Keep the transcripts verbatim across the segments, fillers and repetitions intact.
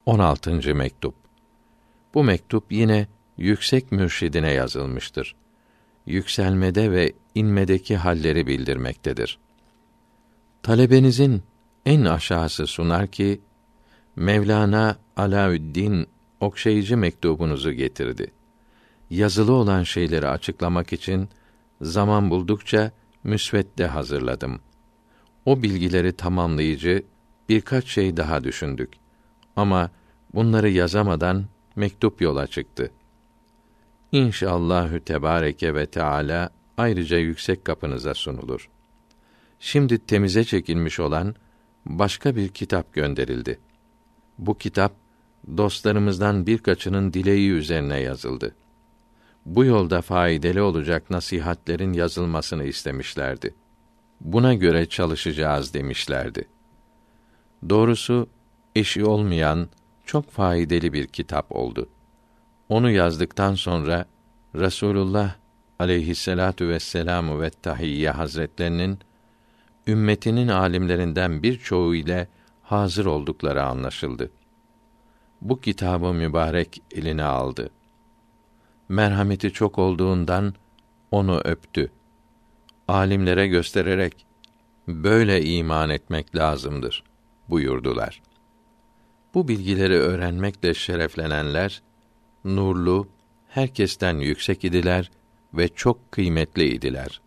on altıncı mektup. Bu mektup yine yüksek mürşidine yazılmıştır. Yükselmede ve inmedeki halleri bildirmektedir. Talebenizin en aşağısı sunar ki, Mevlana Alaüddin okşayıcı mektubunuzu getirdi. Yazılı olan şeyleri açıklamak için zaman buldukça müsvedde hazırladım. O bilgileri tamamlayıcı birkaç şey daha düşündük. Ama bunları yazamadan mektup yola çıktı. İnşallahü tebareke ve Teala ayrıca yüksek kapınıza sunulur. Şimdi temize çekilmiş olan başka bir kitap gönderildi. Bu kitap dostlarımızdan birkaçının dileği üzerine yazıldı. Bu yolda faydalı olacak nasihatlerin yazılmasını istemişlerdi. Buna göre çalışacağız demişlerdi. Doğrusu eşi olmayan çok faydalı bir kitap oldu. Onu yazdıktan sonra Resulullah aleyhisselatu vesselamü ve tahiyye hazretlerinin ümmetinin alimlerinden birçoğu ile hazır oldukları anlaşıldı. Bu kitabı mübarek eline aldı. Merhameti çok olduğundan onu öptü. Alimlere göstererek böyle iman etmek lazımdır buyurdular. Bu bilgileri öğrenmekle şereflenenler nurlu, herkesten yüksek idiler ve çok kıymetli idiler.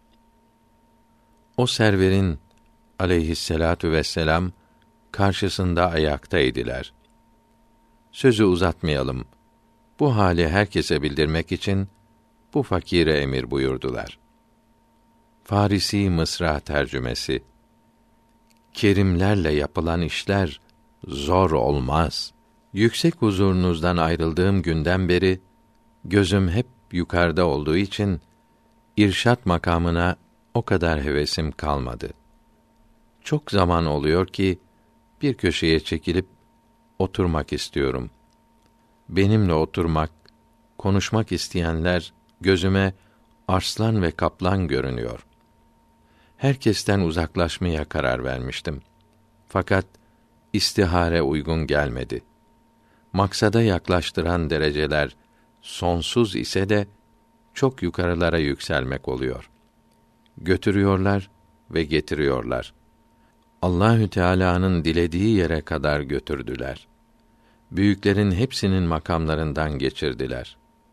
O serverin aleyhisselatu vesselam karşısında ayakta idiler. Sözü uzatmayalım. Bu hali herkese bildirmek için bu fakire emir buyurdular. Farisi Mısra tercümesi. Kerimlerle yapılan işler zor olmaz. Yüksek huzurunuzdan ayrıldığım günden beri gözüm hep yukarıda olduğu için irşat makamına o kadar hevesim kalmadı. Çok zaman oluyor ki bir köşeye çekilip oturmak istiyorum. Benimle oturmak, konuşmak isteyenler gözüme arslan ve kaplan görünüyor. Herkesten uzaklaşmaya karar vermiştim. Fakat istihare uygun gelmedi. Maksada yaklaştıran dereceler sonsuz ise de çok yukarılara yükselmek oluyor. Götürüyorlar ve getiriyorlar. Allahü Teala'nın dilediği yere kadar götürdüler. Büyüklerin hepsinin makamlarından geçirdiler.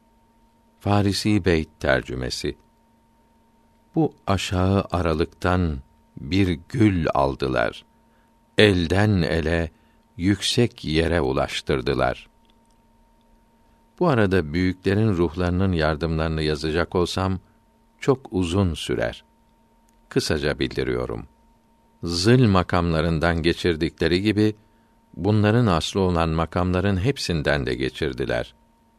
Farisi Beyt tercümesi. Bu aşağı aralıktan bir gül aldılar. Elden ele yüksek yere ulaştırdılar. Bu arada büyüklerin ruhlarının yardımlarını yazacak olsam çok uzun sürer. Kısaca bildiriyorum. Zıl makamlarından geçirdikleri gibi bunların aslı olan makamların hepsinden de geçirdiler.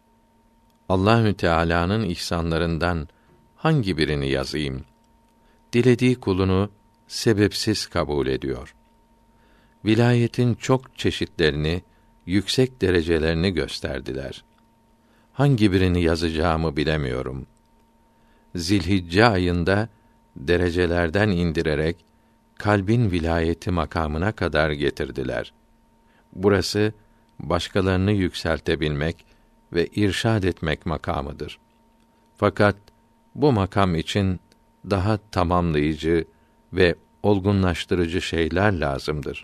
Allahü Teala'nın ihsanlarından hangi birini yazayım? Dilediği kulunu sebepsiz kabul ediyor. Vilayetin çok çeşitlerini, yüksek derecelerini gösterdiler. Hangi birini yazacağımı bilemiyorum. Zilhicce ayında derecelerden indirerek kalbin vilayeti makamına kadar getirdiler. Burası başkalarını yükseltebilmek ve irşad etmek makamıdır. Fakat bu makam için daha tamamlayıcı ve olgunlaştırıcı şeyler lazımdır.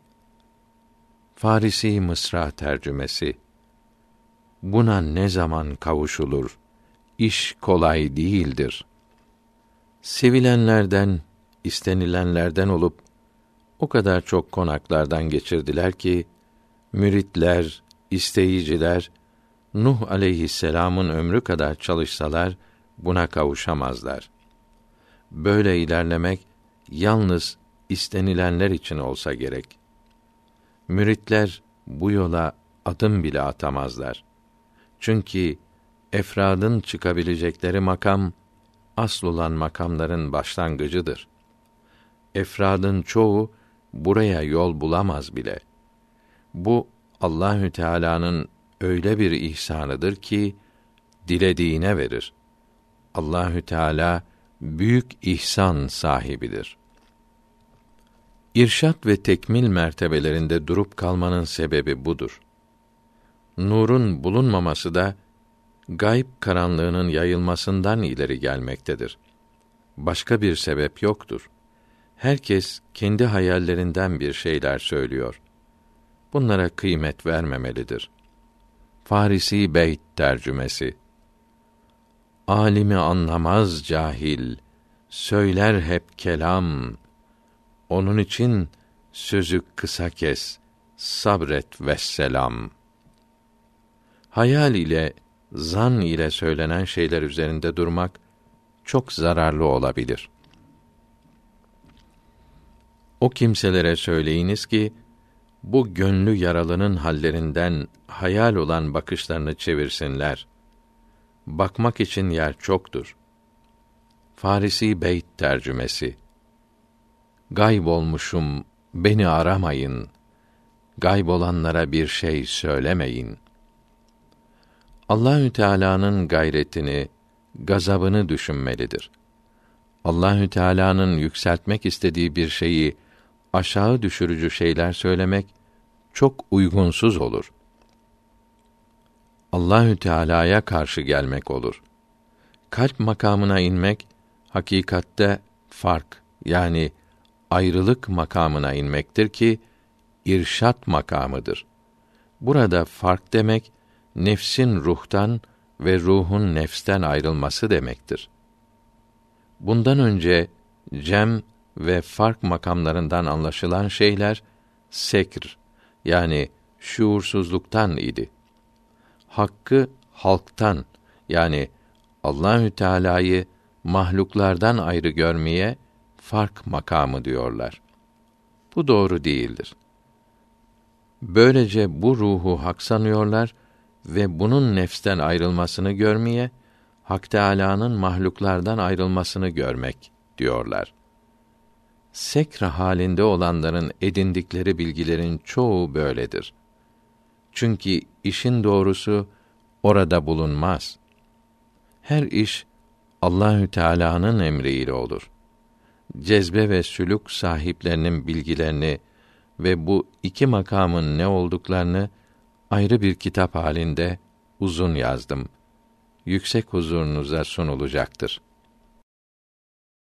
Farisi Mısra tercümesi. Buna ne zaman kavuşulur? İş kolay değildir. Sevilenlerden, istenilenlerden olup o kadar çok konaklardan geçirdiler ki müritler, isteyiciler Nuh aleyhisselam'ın ömrü kadar çalışsalar buna kavuşamazlar. Böyle ilerlemek yalnız istenilenler için olsa gerek. Müritler bu yola adım bile atamazlar. Çünkü efradın çıkabilecekleri makam asıl olan makamların başlangıcıdır. Efradın çoğu buraya yol bulamaz bile. Bu Allahü Teala'nın öyle bir ihsanıdır ki dilediğine verir. Allahü Teala büyük ihsan sahibidir. İrşad ve tekmil mertebelerinde durup kalmanın sebebi budur. nurun bulunmaması da gayb karanlığının yayılmasından ileri gelmektedir. Başka bir sebep yoktur. Herkes kendi hayallerinden bir şeyler söylüyor. Bunlara kıymet vermemelidir. Farisi Beyt tercümesi. Alimi anlamaz cahil, söyler hep kelam. Onun için sözü kısa kes, sabret vesselam. Hayal ile, zan ile söylenen şeyler üzerinde durmak çok zararlı olabilir. O kimselere söyleyiniz ki, bu gönlü yaralının hallerinden hayal olan bakışlarını çevirsinler. Bakmak için yer çoktur. Farisi Beyt tercümesi. Gayb olmuşum, beni aramayın. Gayb olanlara bir şey söylemeyin. Allahü Teala'nın gayretini, gazabını düşünmelidir. Allahü Teala'nın yükseltmek istediği bir şeyi aşağı düşürücü şeyler söylemek çok uygunsuz olur. Allahü Teala'ya karşı gelmek olur. Kalp makamına inmek hakikatte fark, yani ayrılık makamına inmektir ki irşat makamıdır. Burada fark demek nefsin ruhtan ve ruhun nefsten ayrılması demektir. Bundan önce cem ve fark makamlarından anlaşılan şeyler sekr, yani şuursuzluktan idi. Hakkı halktan, yani Allahü Teala'yı mahluklardan ayrı görmeye fark makamı diyorlar. Bu doğru değildir. Böylece bu ruhu hak sanıyorlar ve bunun nefsten ayrılmasını görmeye, Hak Teâlâ'nın mahluklardan ayrılmasını görmek diyorlar. Sekr halinde olanların edindikleri bilgilerin çoğu böyledir. Çünkü işin doğrusu orada bulunmaz. Her iş Allahü Teala'nın emriyle olur. Cezbe ve sülûk sahiplerinin bilgilerini ve bu iki makamın ne olduklarını ayrı bir kitap halinde uzun yazdım. Yüksek huzurunuza sunulacaktır.